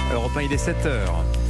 Europe 1, il est 7h.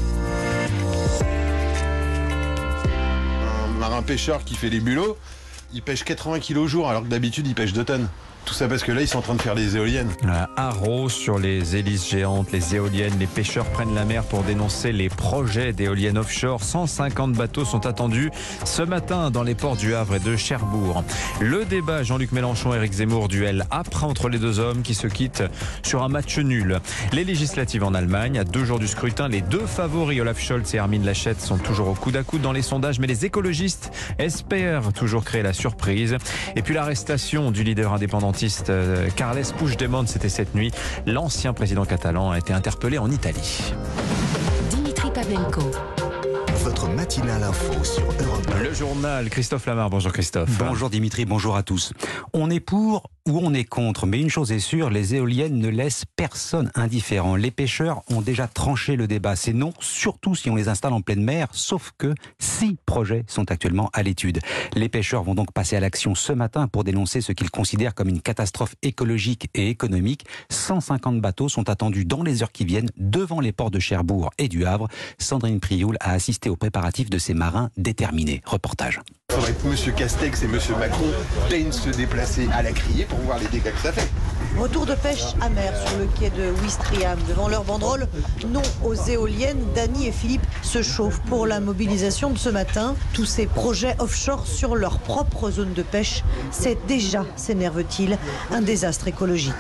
Un marin pêcheur qui fait les bulots, il pêche 80 kilos au jour alors que d'habitude il pêche 2 tonnes. Tout ça parce que là ils sont en train de faire des éoliennes. Haro sur les hélices géantes, les éoliennes, les pêcheurs prennent la mer pour dénoncer les projets d'éoliennes offshore. 150 bateaux sont attendus ce matin dans les ports du Havre et de Cherbourg. Le débat Jean-Luc Mélenchon, Éric Zemmour, duel âpre entre les deux hommes qui se quittent sur un match nul. Les législatives en Allemagne, à 2 jours du scrutin, les 2 favoris Olaf Scholz et Armin Laschet sont toujours au coude à coude dans les sondages, mais les écologistes espèrent toujours créer la surprise. Et puis l'arrestation du leader indépendantiste Carles Puigdemont, c'était cette nuit. L'ancien président catalan a été interpellé en Italie. Dimitri Pavlenko. Votre matinale info sur Europe 1. Le journal, Christophe Lamar. Bonjour Christophe. Bonjour Dimitri, bonjour à tous. On est pour ou on est contre, mais une chose est sûre, les éoliennes ne laissent personne indifférent. Les pêcheurs ont déjà tranché le débat, c'est non, surtout si on les installe en pleine mer, sauf que 6 projets sont actuellement à l'étude. Les pêcheurs vont donc passer à l'action ce matin pour dénoncer ce qu'ils considèrent comme une catastrophe écologique et économique. 150 bateaux sont attendus dans les heures qui viennent devant les ports de Cherbourg et du Havre. Sandrine Prioul a assisté aux préparatifs de ces marins déterminés. Reportage. Il faudrait que M. Castex et M. Macron daignent se déplacer à la criée pour voir les dégâts que ça fait. Retour de pêche amère sur le quai de Ouistreham. Devant leur banderole, non aux éoliennes, Dany et Philippe se chauffent pour la mobilisation de ce matin. Tous ces projets offshore sur leur propre zone de pêche, c'est déjà, s'énerve-t-il, un désastre écologique.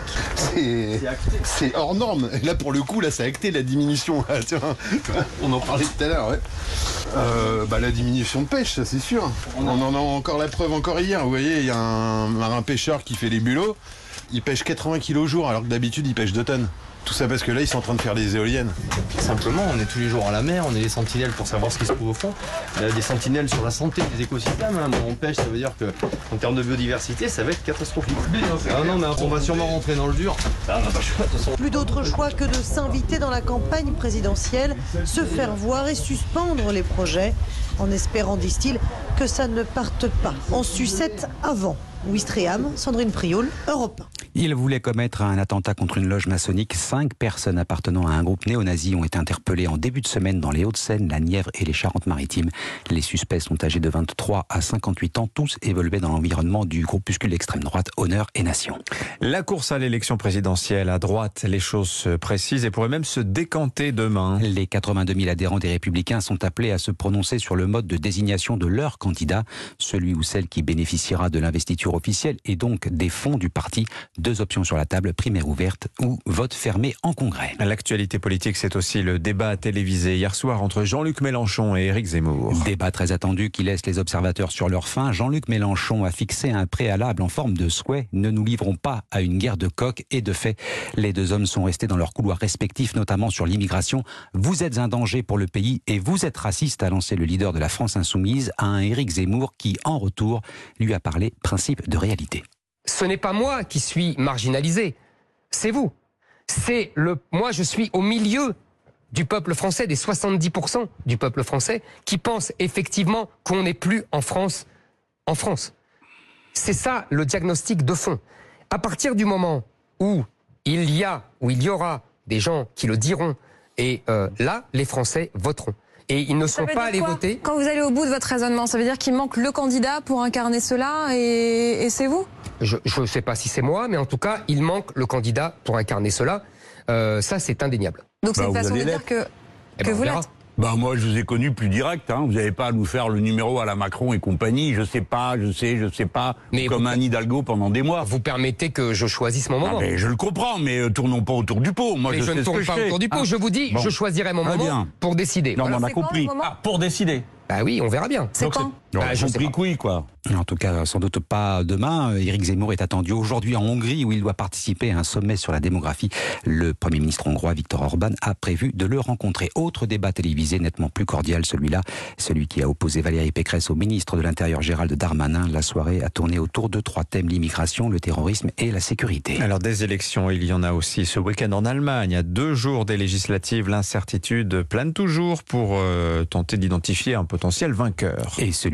C'est hors norme. Là, pour le coup, là, ça a acté la diminution. Tiens, on en parlait tout à l'heure, ouais. La diminution de pêche, ça c'est sûr. On en a encore la preuve encore hier. Vous voyez, il y a un marin pêcheur qui fait les bulots. Il pêche 80 kilos au jour alors que d'habitude il pêche 2 tonnes. Tout ça parce que là ils sont en train de faire des éoliennes. Simplement, on est tous les jours à la mer, on est les sentinelles pour savoir ce qui se trouve au fond. Des sentinelles sur la santé des écosystèmes. On pêche, ça veut dire que en termes de biodiversité, ça va être catastrophique. Ah non, mais on va sûrement rentrer dans le dur. On n'a pas le choix, de toute façon. Plus d'autre choix que de s'inviter dans la campagne présidentielle, se faire voir et suspendre les projets, en espérant, disent-ils, que ça ne parte pas en sucette avant. Ouistreham, Sandrine Prioul, Europe 1. Il voulait commettre un attentat contre une loge maçonnique. 5 personnes appartenant à un groupe néo-nazi ont été interpellées en début de semaine dans les Hauts-de-Seine, la Nièvre et les Charentes-Maritimes. Les suspects sont âgés de 23 à 58 ans. Tous évoluaient dans l'environnement du groupuscule d'extrême droite Honneur et Nation. La course à l'élection présidentielle à droite, les choses se précisent et pourraient même se décanter demain. Les 82 000 adhérents des Républicains sont appelés à se prononcer sur le mode de désignation de leur candidat, celui ou celle qui bénéficiera de l'investiture officielle et donc des fonds du parti. 2 options sur la table, primaire ouverte ou vote fermé en congrès. L'actualité politique, c'est aussi le débat télévisé hier soir entre Jean-Luc Mélenchon et Éric Zemmour. Débat très attendu qui laisse les observateurs sur leur faim. Jean-Luc Mélenchon a fixé un préalable en forme de souhait. Ne nous livrons pas à une guerre de coqs. Et de fait, les 2 hommes sont restés dans leurs couloirs respectifs, notamment sur l'immigration. Vous êtes un danger pour le pays et vous êtes raciste, a lancé le leader de la France Insoumise à un Éric Zemmour qui, en retour, lui a parlé principe de réalité. Ce n'est pas moi qui suis marginalisé, c'est vous. Moi, je suis au milieu du peuple français, des 70% du peuple français, qui pense effectivement qu'on n'est plus en France. C'est ça le diagnostic de fond. À partir du moment où il y aura des gens qui le diront, et là, les Français voteront. Et ils ne sont pas allés voter. Quand vous allez au bout de votre raisonnement, ça veut dire qu'il manque le candidat pour incarner cela et c'est vous ? Je ne sais pas si c'est moi, mais en tout cas, il manque le candidat pour incarner cela. Ça, c'est indéniable. Donc c'est une façon de dire que vous l'êtes. Moi, je vous ai connu plus direct. Vous n'avez pas à nous faire le numéro à la Macron et compagnie. Je sais pas, mais comme un Hidalgo pendant des mois. Vous permettez que je choisisse mon moment. Je le comprends, mais tournons pas autour du pot. Moi, je ne tourne pas autour du pot. Je vous dis, je choisirai mon moment pour décider. Non, on a compris. Pour décider. Bah oui, on verra bien. C'est quand ? Je compris que oui, quoi. En tout cas, sans doute pas demain. Éric Zemmour est attendu aujourd'hui en Hongrie où il doit participer à un sommet sur la démographie. Le Premier ministre hongrois Viktor Orban a prévu de le rencontrer. Autre débat télévisé nettement plus cordial, celui-là, celui qui a opposé Valérie Pécresse au ministre de l'Intérieur Gérald Darmanin. La soirée a tourné autour de 3 thèmes, l'immigration, le terrorisme et la sécurité. Alors des élections, il y en a aussi ce week-end en Allemagne. À 2 jours des législatives, l'incertitude plane toujours pour tenter d'identifier un potentiel vainqueur. Et celui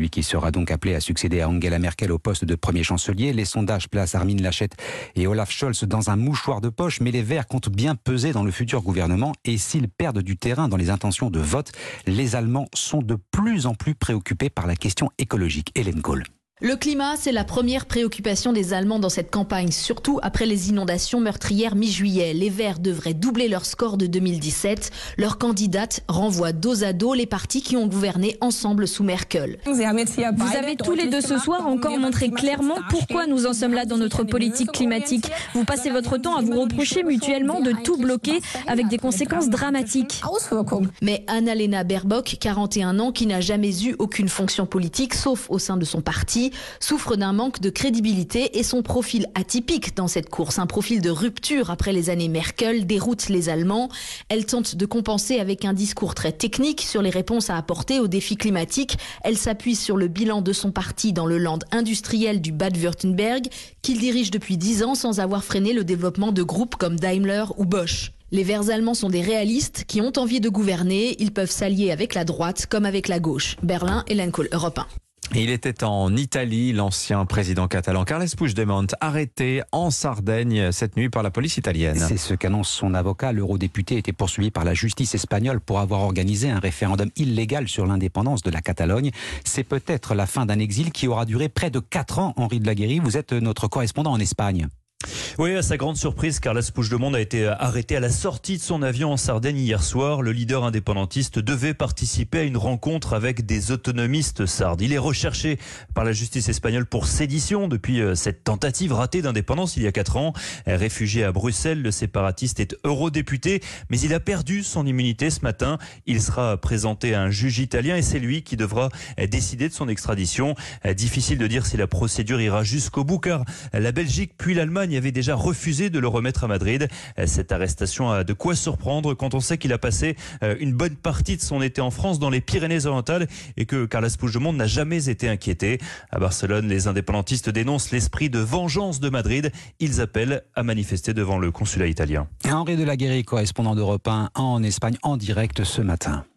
lui qui sera donc appelé à succéder à Angela Merkel au poste de premier chancelier. Les sondages placent Armin Laschet et Olaf Scholz dans un mouchoir de poche, mais les Verts comptent bien peser dans le futur gouvernement. Et s'ils perdent du terrain dans les intentions de vote, les Allemands sont de plus en plus préoccupés par la question écologique. Hélène Kohl. Le climat, c'est la première préoccupation des Allemands dans cette campagne, surtout après les inondations meurtrières mi-juillet. Les Verts devraient doubler leur score de 2017. Leur candidate renvoie dos à dos les partis qui ont gouverné ensemble sous Merkel. Vous avez tous les deux ce soir encore montré clairement pourquoi nous en sommes là dans notre politique climatique. Vous passez votre temps à vous reprocher mutuellement de tout bloquer avec des conséquences dramatiques. Mais Annalena Baerbock, 41 ans, qui n'a jamais eu aucune fonction politique, sauf au sein de son parti, souffre d'un manque de crédibilité et son profil atypique dans cette course, un profil de rupture après les années Merkel, déroute les Allemands. Elle tente de compenser avec un discours très technique sur les réponses à apporter aux défis climatiques. Elle s'appuie sur le bilan de son parti dans le land industriel du Bade-Württemberg, qu'il dirige depuis 10 ans sans avoir freiné le développement de groupes comme Daimler ou Bosch. Les Verts allemands sont des réalistes qui ont envie de gouverner. Ils peuvent s'allier avec la droite comme avec la gauche. Berlin, Hélène Kohl, Europe 1. Il était en Italie, l'ancien président catalan Carles Puigdemont, arrêté en Sardaigne cette nuit par la police italienne. C'est ce qu'annonce son avocat. L'eurodéputé était poursuivi par la justice espagnole pour avoir organisé un référendum illégal sur l'indépendance de la Catalogne. C'est peut-être la fin d'un exil qui aura duré près de 4 ans. Henri de la Guéry, vous êtes notre correspondant en Espagne. Oui, à sa grande surprise, Carles Puigdemont a été arrêté à la sortie de son avion en Sardaigne hier soir. Le leader indépendantiste devait participer à une rencontre avec des autonomistes sardes. Il est recherché par la justice espagnole pour sédition depuis cette tentative ratée d'indépendance il y a 4 ans. Réfugié à Bruxelles, le séparatiste est eurodéputé, mais il a perdu son immunité ce matin. Il sera présenté à un juge italien et c'est lui qui devra décider de son extradition. Difficile de dire si la procédure ira jusqu'au bout car la Belgique puis l'Allemagne avait déjà refusé de le remettre à Madrid. Cette arrestation a de quoi surprendre quand on sait qu'il a passé une bonne partie de son été en France dans les Pyrénées-Orientales et que Carles Puigdemont n'a jamais été inquiété. À Barcelone, les indépendantistes dénoncent l'esprit de vengeance de Madrid. Ils appellent à manifester devant le consulat italien. Henri de la Guéry, correspondant d'Europe 1 en Espagne, en direct ce matin.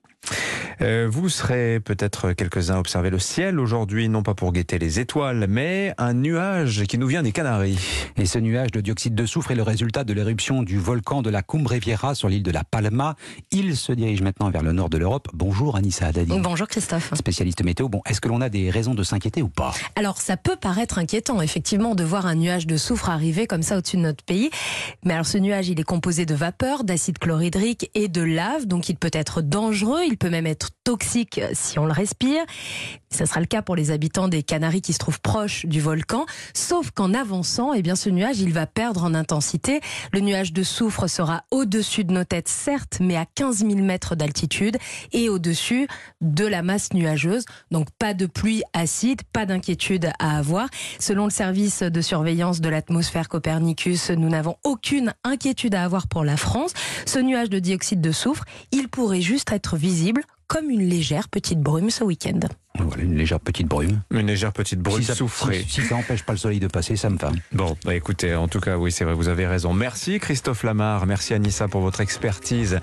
Vous serez peut-être quelques-uns à observer le ciel aujourd'hui, non pas pour guetter les étoiles, mais un nuage qui nous vient des Canaries. Et ce nuage de dioxyde de soufre est le résultat de l'éruption du volcan de la Cumbre Vieja sur l'île de la Palma. Il se dirige maintenant vers le nord de l'Europe. Bonjour Anissa Haddadi. Bonjour Christophe. Spécialiste météo. Bon, est-ce que l'on a des raisons de s'inquiéter ou pas? Alors ça peut paraître inquiétant effectivement de voir un nuage de soufre arriver comme ça au-dessus de notre pays. Mais alors ce nuage il est composé de vapeur, d'acide chlorhydrique et de lave. Donc il peut être dangereux, il peut même être toxique si on le respire. Ça sera le cas pour les habitants des Canaries qui se trouvent proches du volcan. Sauf qu'en avançant, eh bien, ce nuage, il va perdre en intensité. Le nuage de soufre sera au-dessus de nos têtes, certes, mais à 15 000 mètres d'altitude et au-dessus de la masse nuageuse. Donc, pas de pluie acide, pas d'inquiétude à avoir. Selon le service de surveillance de l'atmosphère Copernicus, nous n'avons aucune inquiétude à avoir pour la France. Ce nuage de dioxyde de soufre, il pourrait juste être visible comme une légère petite brume ce week-end. Voilà, une légère petite brume. Une légère petite brume soufrée. Si ça n'empêche pas le soleil de passer, ça me va. Bon, écoutez, en tout cas, oui, c'est vrai, vous avez raison. Merci Christophe Lamar, merci Anissa pour votre expertise.